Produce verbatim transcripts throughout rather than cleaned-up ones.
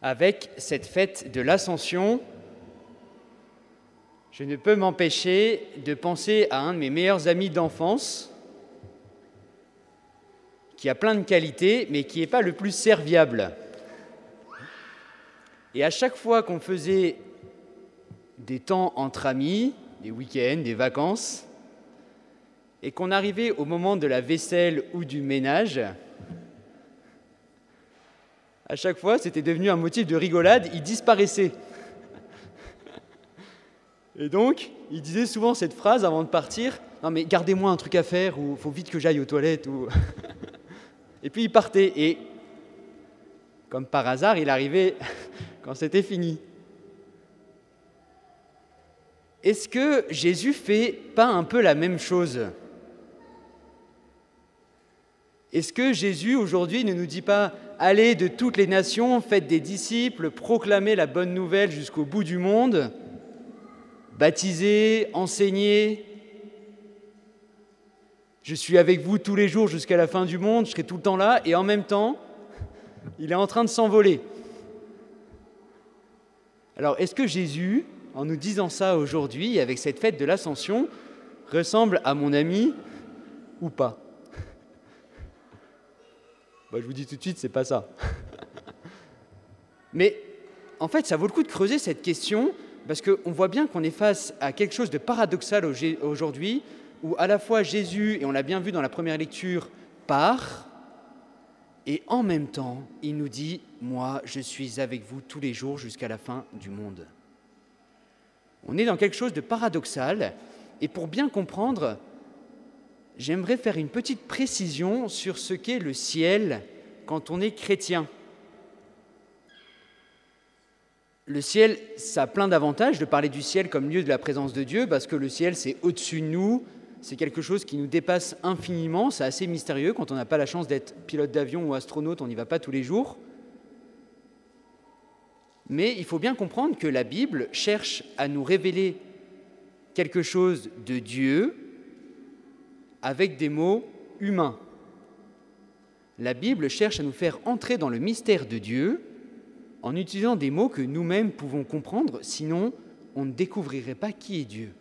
avec cette fête de l'Ascension, je ne peux m'empêcher de penser à un de mes meilleurs amis d'enfance, qui a plein de qualités, mais qui n'est pas le plus serviable. Et à chaque fois qu'on faisait des temps entre amis, des week-ends, des vacances, et qu'on arrivait au moment de la vaisselle ou du ménage, à chaque fois, c'était devenu un motif de rigolade, il disparaissait. Et donc, il disait souvent cette phrase avant de partir, « Non mais gardez-moi un truc à faire » ou « Faut vite que j'aille aux toilettes » ou... Et puis il partait, et comme par hasard, il arrivait quand c'était fini. Est-ce que Jésus fait pas un peu la même chose ? Est-ce que Jésus, aujourd'hui, ne nous dit pas « Allez de toutes les nations, faites des disciples, proclamez la bonne nouvelle jusqu'au bout du monde, baptisez, enseignez, je suis avec vous tous les jours jusqu'à la fin du monde, je serai tout le temps là » et en même temps, il est en train de s'envoler. Alors, est-ce que Jésus, en nous disant ça aujourd'hui, avec cette fête de l'Ascension, ressemble à mon ami ou pas ? Bah, je vous dis tout de suite, c'est pas ça. Mais en fait, ça vaut le coup de creuser cette question, parce qu'on voit bien qu'on est face à quelque chose de paradoxal aujourd'hui, où à la fois Jésus, et on l'a bien vu dans la première lecture, part, et en même temps, il nous dit « Moi, je suis avec vous tous les jours jusqu'à la fin du monde ». On est dans quelque chose de paradoxal, et pour bien comprendre, j'aimerais faire une petite précision sur ce qu'est le ciel quand on est chrétien. Le ciel, ça a plein d'avantages de parler du ciel comme lieu de la présence de Dieu, parce que le ciel, c'est au-dessus de nous, c'est quelque chose qui nous dépasse infiniment, c'est assez mystérieux. Quand on n'a pas la chance d'être pilote d'avion ou astronaute, on n'y va pas tous les jours. Mais il faut bien comprendre que la Bible cherche à nous révéler quelque chose de Dieu avec des mots humains. La Bible cherche à nous faire entrer dans le mystère de Dieu en utilisant des mots que nous-mêmes pouvons comprendre, sinon on ne découvrirait pas qui est Dieu.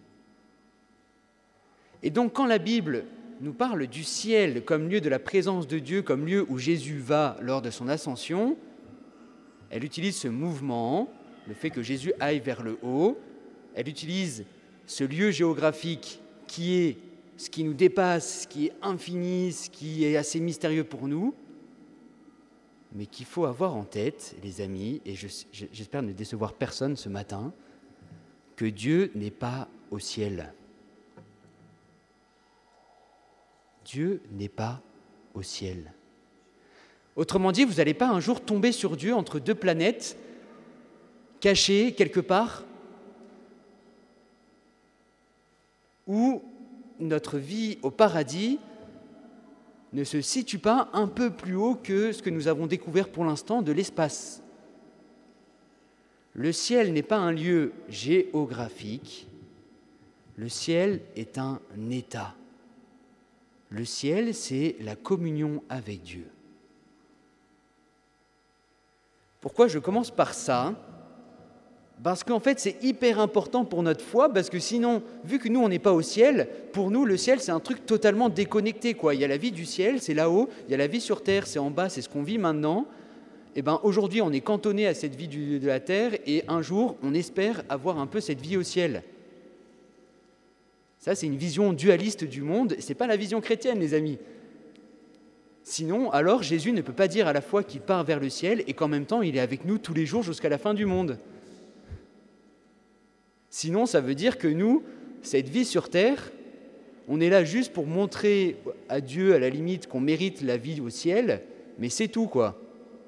Et donc quand la Bible nous parle du ciel comme lieu de la présence de Dieu, comme lieu où Jésus va lors de son ascension, elle utilise ce mouvement, le fait que Jésus aille vers le haut, elle utilise ce lieu géographique qui est ce qui nous dépasse, ce qui est infini, ce qui est assez mystérieux pour nous, mais qu'il faut avoir en tête, les amis, et je, j'espère ne décevoir personne ce matin, que Dieu n'est pas au ciel. Dieu n'est pas au ciel. Autrement dit, vous n'allez pas un jour tomber sur Dieu entre deux planètes, cachées quelque part, où notre vie au paradis ne se situe pas un peu plus haut que ce que nous avons découvert pour l'instant de l'espace. Le ciel n'est pas un lieu géographique, le ciel est un état. Le ciel, c'est la communion avec Dieu. Pourquoi je commence par ça ? Parce qu'en fait, c'est hyper important pour notre foi, parce que sinon, vu que nous, on n'est pas au ciel, pour nous, le ciel, c'est un truc totalement déconnecté, quoi. Il y a la vie du ciel, c'est là-haut, il y a la vie sur terre, c'est en bas, c'est ce qu'on vit maintenant. Et ben, aujourd'hui, on est cantonné à cette vie du, de la terre, et un jour, on espère avoir un peu cette vie au ciel. Ça, c'est une vision dualiste du monde, et ce n'est pas la vision chrétienne, les amis. Sinon, alors, Jésus ne peut pas dire à la fois qu'il part vers le ciel, et qu'en même temps, il est avec nous tous les jours jusqu'à la fin du monde. Sinon, ça veut dire que nous, cette vie sur terre, on est là juste pour montrer à Dieu, à la limite, qu'on mérite la vie au ciel, mais c'est tout, quoi.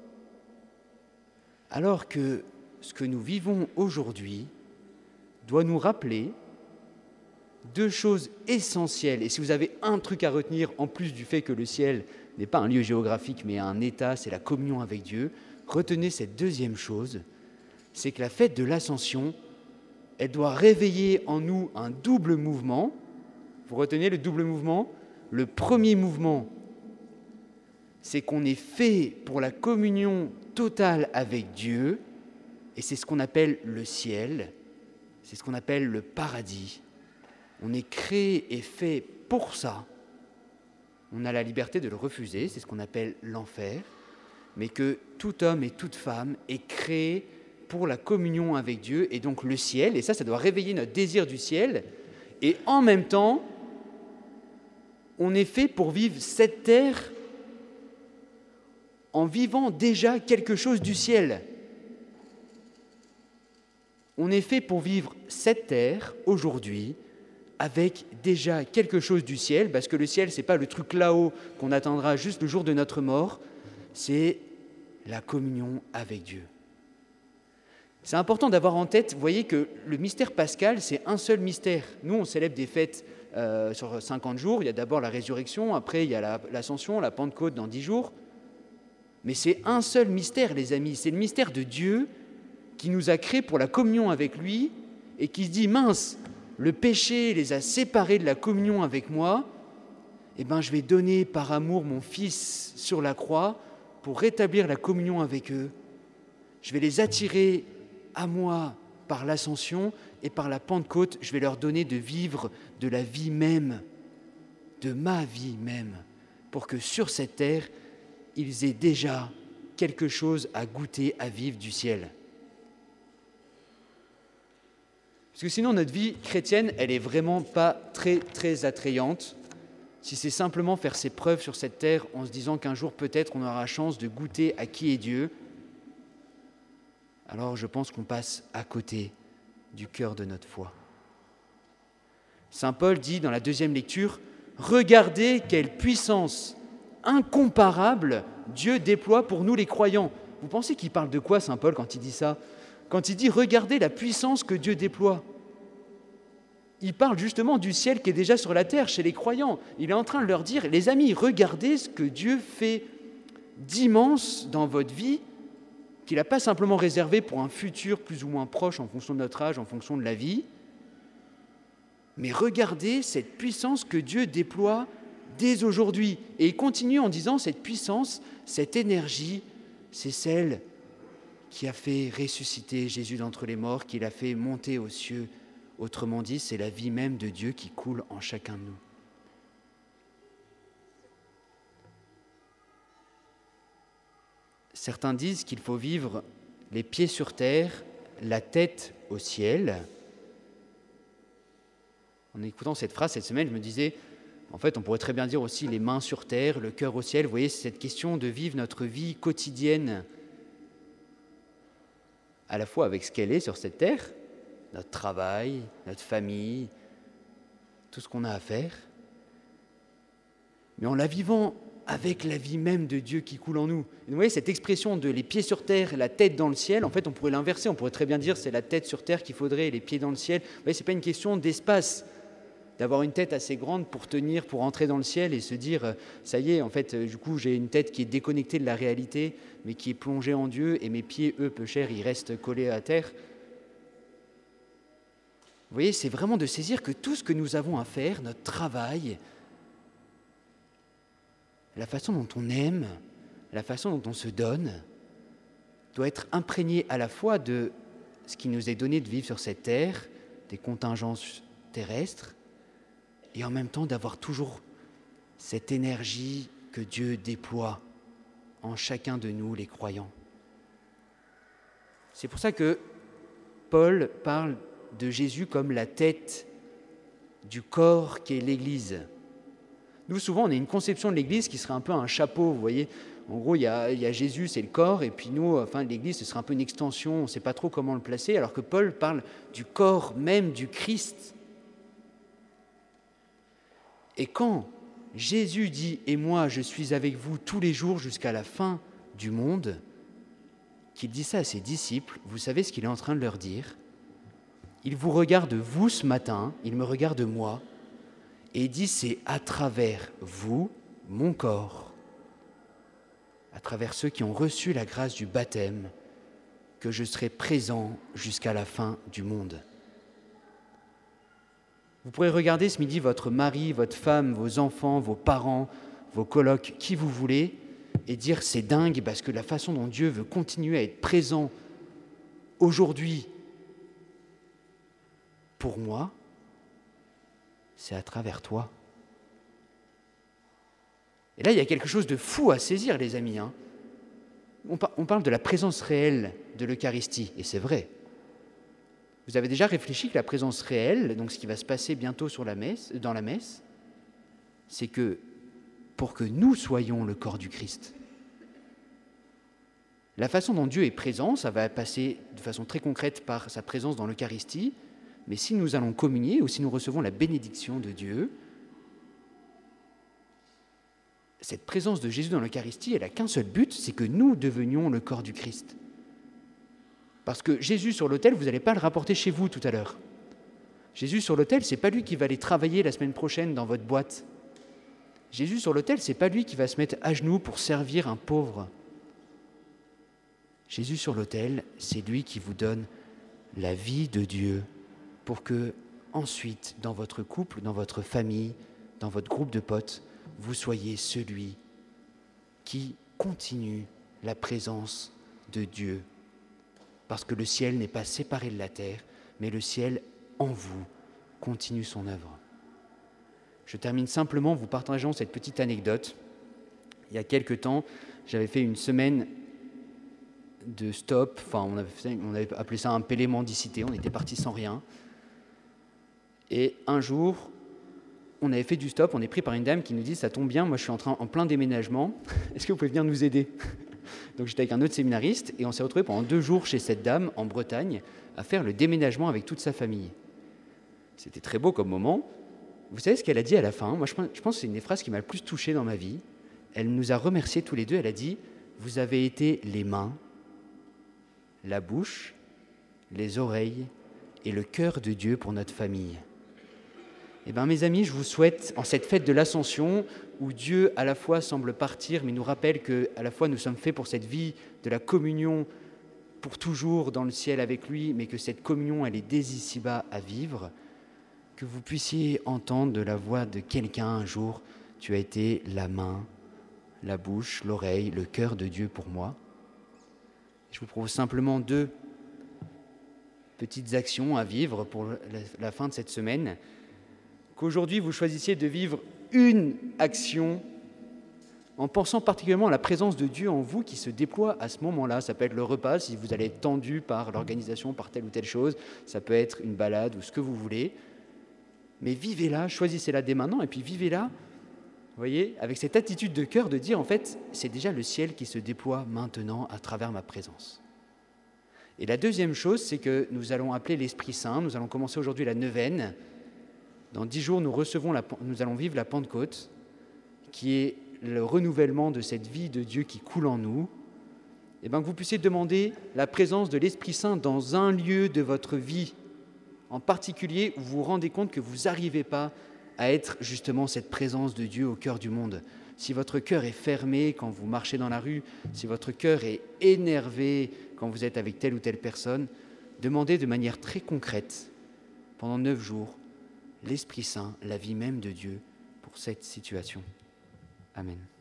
Alors que ce que nous vivons aujourd'hui doit nous rappeler deux choses essentielles. Et si vous avez un truc à retenir, en plus du fait que le ciel n'est pas un lieu géographique, mais un état, c'est la communion avec Dieu, retenez cette deuxième chose, c'est que la fête de l'Ascension, elle doit réveiller en nous un double mouvement. Vous retenez le double mouvement ? Le premier mouvement, c'est qu'on est fait pour la communion totale avec Dieu, et c'est ce qu'on appelle le ciel, c'est ce qu'on appelle le paradis. On est créé et fait pour ça. On a la liberté de le refuser, c'est ce qu'on appelle l'enfer, mais que tout homme et toute femme est créé pour la communion avec Dieu, et donc le ciel, et ça, ça doit réveiller notre désir du ciel, et en même temps, on est fait pour vivre cette terre en vivant déjà quelque chose du ciel. On est fait pour vivre cette terre aujourd'hui avec déjà quelque chose du ciel, parce que le ciel, ce n'est pas le truc là-haut qu'on attendra juste le jour de notre mort, c'est la communion avec Dieu. C'est important d'avoir en tête, vous voyez que le mystère pascal, c'est un seul mystère. Nous, on célèbre des fêtes euh, sur cinquante jours, il y a d'abord la résurrection, après il y a la, l'ascension, la Pentecôte dans dix jours. Mais c'est un seul mystère, les amis, c'est le mystère de Dieu qui nous a créés pour la communion avec lui et qui se dit, mince, le péché les a séparés de la communion avec moi, eh bien je vais donner par amour mon Fils sur la croix pour rétablir la communion avec eux. Je vais les attirer à moi par l'ascension et par la Pentecôte, je vais leur donner de vivre de la vie même, de ma vie même, pour que sur cette terre, ils aient déjà quelque chose à goûter, à vivre du ciel. Parce que sinon, notre vie chrétienne, elle n'est vraiment pas très, très attrayante. Si c'est simplement faire ses preuves sur cette terre en se disant qu'un jour, peut-être, on aura la chance de goûter à qui est Dieu, alors je pense qu'on passe à côté du cœur de notre foi. Saint Paul dit dans la deuxième lecture, « Regardez quelle puissance incomparable Dieu déploie pour nous les croyants. » Vous pensez qu'il parle de quoi, Saint Paul, quand il dit ça ? Quand il dit « Regardez la puissance que Dieu déploie », il parle justement du ciel qui est déjà sur la terre chez les croyants. Il est en train de leur dire « Les amis, regardez ce que Dieu fait d'immense dans votre vie, qu'il n'a pas simplement réservé pour un futur plus ou moins proche en fonction de notre âge, en fonction de la vie, mais regardez cette puissance que Dieu déploie dès aujourd'hui. » Et il continue en disant, cette puissance, cette énergie, c'est celle qui a fait ressusciter Jésus d'entre les morts, qui l'a fait monter aux cieux. Autrement dit, c'est la vie même de Dieu qui coule en chacun de nous. Certains disent qu'il faut vivre les pieds sur terre, la tête au ciel. En écoutant cette phrase cette semaine, je me disais, en fait, on pourrait très bien dire aussi les mains sur terre, le cœur au ciel. Vous voyez, c'est cette question de vivre notre vie quotidienne à la fois avec ce qu'elle est sur cette terre, notre travail, notre famille, tout ce qu'on a à faire, mais en la vivant avec la vie même de Dieu qui coule en nous. Et vous voyez, cette expression de les pieds sur terre, la tête dans le ciel, en fait, on pourrait l'inverser, on pourrait très bien dire c'est la tête sur terre qu'il faudrait et les pieds dans le ciel. Vous voyez, ce n'est pas une question d'espace, d'avoir une tête assez grande pour tenir, pour entrer dans le ciel et se dire, ça y est, en fait, du coup, j'ai une tête qui est déconnectée de la réalité, mais qui est plongée en Dieu, et mes pieds, eux, peu chers, ils restent collés à terre. Vous voyez, c'est vraiment de saisir que tout ce que nous avons à faire, notre travail, la façon dont on aime, la façon dont on se donne, doit être imprégné à la fois de ce qui nous est donné de vivre sur cette terre, des contingences terrestres, et en même temps d'avoir toujours cette énergie que Dieu déploie en chacun de nous, les croyants. C'est pour ça que Paul parle de Jésus comme la tête du corps qui est l'Église. Nous, souvent, on a une conception de l'Église qui serait un peu un chapeau, vous voyez. En gros, il y a, il y a Jésus, c'est le corps, et puis nous, enfin, l'Église, ce serait un peu une extension, on ne sait pas trop comment le placer, alors que Paul parle du corps même du Christ. Et quand Jésus dit « Et moi, je suis avec vous tous les jours jusqu'à la fin du monde », qu'il dit ça à ses disciples, vous savez ce qu'il est en train de leur dire ? Il vous regarde vous ce matin, il me regarde moi, et il dit c'est à travers vous, mon corps, à travers ceux qui ont reçu la grâce du baptême, que je serai présent jusqu'à la fin du monde. Vous pourrez regarder ce midi votre mari, votre femme, vos enfants, vos parents, vos colocs, qui vous voulez, et dire c'est dingue parce que la façon dont Dieu veut continuer à être présent aujourd'hui pour moi, c'est à travers toi. Et là, il y a quelque chose de fou à saisir, les amis. Hein. On, par- on parle de la présence réelle de l'Eucharistie, et c'est vrai. Vous avez déjà réfléchi que la présence réelle, donc ce qui va se passer bientôt sur la messe, dans la messe, c'est que pour que nous soyons le corps du Christ, la façon dont Dieu est présent, ça va passer de façon très concrète par sa présence dans l'Eucharistie, mais si nous allons communier ou si nous recevons la bénédiction de Dieu, cette présence de Jésus dans l'Eucharistie, elle n'a qu'un seul but, c'est que nous devenions le corps du Christ. Parce que Jésus sur l'autel, vous n'allez pas le rapporter chez vous tout à l'heure. Jésus sur l'autel, ce n'est pas lui qui va aller travailler la semaine prochaine dans votre boîte. Jésus sur l'autel, ce n'est pas lui qui va se mettre à genoux pour servir un pauvre. Jésus sur l'autel, c'est lui qui vous donne la vie de Dieu pour que, ensuite, dans votre couple, dans votre famille, dans votre groupe de potes, vous soyez celui qui continue la présence de Dieu. Parce que le ciel n'est pas séparé de la terre, mais le ciel, en vous, continue son œuvre. Je termine simplement en vous partageant cette petite anecdote. Il y a quelque temps, j'avais fait une semaine de stop, enfin on avait, fait, on avait appelé ça un pélé mendicité, on était parti sans rien. Et un jour, on avait fait du stop, on est pris par une dame qui nous dit « ça tombe bien, moi je suis en, train, en plein déménagement, est-ce que vous pouvez venir nous aider ?» Donc j'étais avec un autre séminariste et on s'est retrouvés pendant deux jours chez cette dame en Bretagne à faire le déménagement avec toute sa famille. C'était très beau comme moment. Vous savez ce qu'elle a dit à la fin ? Moi je pense, je pense que c'est une des phrases qui m'a le plus touché dans ma vie. Elle nous a remerciés tous les deux, elle a dit « vous avez été les mains, la bouche, les oreilles et le cœur de Dieu pour notre famille. » Eh bien, mes amis, je vous souhaite, en cette fête de l'Ascension, où Dieu à la fois semble partir, mais nous rappelle qu'à la fois nous sommes faits pour cette vie de la communion pour toujours dans le ciel avec lui, mais que cette communion, elle est dès ici-bas à vivre, que vous puissiez entendre de la voix de quelqu'un un jour, tu as été la main, la bouche, l'oreille, le cœur de Dieu pour moi. Je vous propose simplement deux petites actions à vivre pour la fin de cette semaine. Qu'aujourd'hui vous choisissiez de vivre une action en pensant particulièrement à la présence de Dieu en vous qui se déploie à ce moment-là. Ça peut être le repas, si vous allez être tendu par l'organisation, par telle ou telle chose. Ça peut être une balade ou ce que vous voulez. Mais vivez-la, choisissez-la dès maintenant et puis vivez-la, vous voyez, avec cette attitude de cœur de dire en fait, c'est déjà le ciel qui se déploie maintenant à travers ma présence. Et la deuxième chose, c'est que nous allons appeler l'Esprit Saint. Nous allons commencer aujourd'hui la neuvaine. Dans dix jours, nous, recevons la, nous allons vivre la Pentecôte, qui est le renouvellement de cette vie de Dieu qui coule en nous. Et bien que vous puissiez demander la présence de l'Esprit Saint dans un lieu de votre vie, en particulier où vous vous rendez compte que vous n'arrivez pas à être justement cette présence de Dieu au cœur du monde. Si votre cœur est fermé quand vous marchez dans la rue, si votre cœur est énervé quand vous êtes avec telle ou telle personne, demandez de manière très concrète, pendant neuf jours, l'Esprit Saint, la vie même de Dieu pour cette situation. Amen.